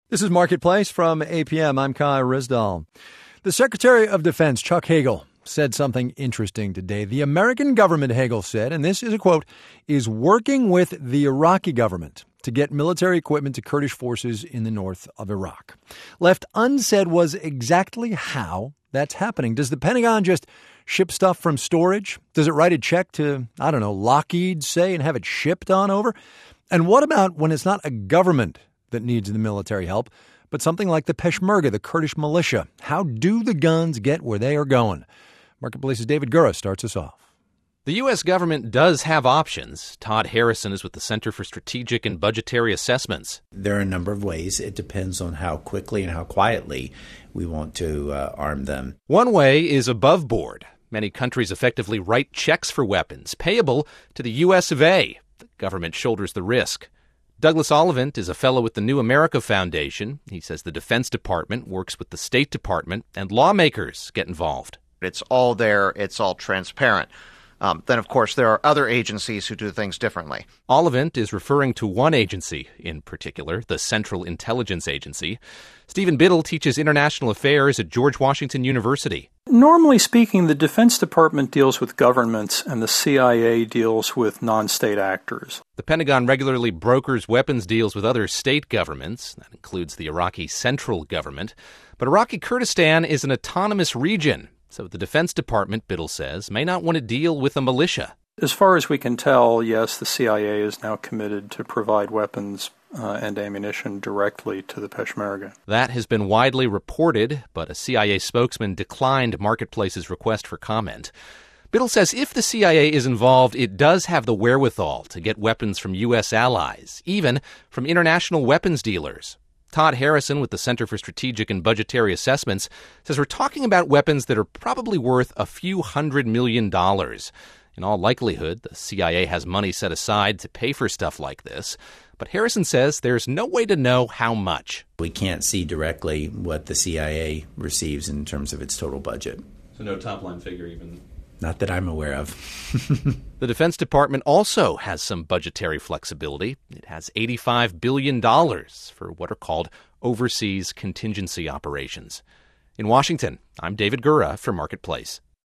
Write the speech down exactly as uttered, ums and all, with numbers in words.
This is Marketplace from A P M. I'm Kai Rizdal. The Secretary of Defense, Chuck Hagel, said something interesting today. The American government, Hagel said, and this is a quote, is working with the Iraqi government to get military equipment to Kurdish forces in the north of Iraq. Left unsaid was exactly how that's happening. Does the Pentagon just ship stuff from storage? Does it write a check to, I don't know, Lockheed, say, and have it shipped on over? And what about when it's not a government that needs the military help, but something like the Peshmerga, the Kurdish militia? How do the guns get where they are going? Marketplace's David Gura starts us off. The U S government does have options. Todd Harrison is with the Center for Strategic and Budgetary Assessments. There are a number of ways. It depends on how quickly and how quietly we want to uh, arm them. One way is above board. Many countries effectively write checks for weapons, payable to the U S of A. The government shoulders the risk. Douglas Ollivant is a fellow with the New America Foundation. He says the Defense Department works with the State Department and lawmakers get involved. It's all there. It's all transparent. Um, then, of course, there are other agencies who do things differently. Ollivant is referring to one agency in particular, the Central Intelligence Agency. Stephen Biddle teaches international affairs at George Washington University. Normally speaking, the Defense Department deals with governments and the C I A deals with non-state actors. The Pentagon regularly brokers weapons deals with other state governments. That includes the Iraqi central government. But Iraqi Kurdistan is an autonomous region. So the Defense Department, Biddle says, may not want to deal with a militia. As far as we can tell, yes, the C I A is now committed to provide weapons uh, and ammunition directly to the Peshmerga. That has been widely reported, but a C I A spokesman declined Marketplace's request for comment. Biddle says if the C I A is involved, it does have the wherewithal to get weapons from U S allies, even from international weapons dealers. Todd Harrison with the Center for Strategic and Budgetary Assessments says we're talking about weapons that are probably worth a few hundred million dollars. In all likelihood, the C I A has money set aside to pay for stuff like this. But Harrison says there's no way to know how much. We can't see directly what the C I A receives in terms of its total budget. So no top-line figure even? Not that I'm aware of. The Defense Department also has some budgetary flexibility. It has eighty-five billion dollars for what are called overseas contingency operations. In Washington, I'm David Gura for Marketplace.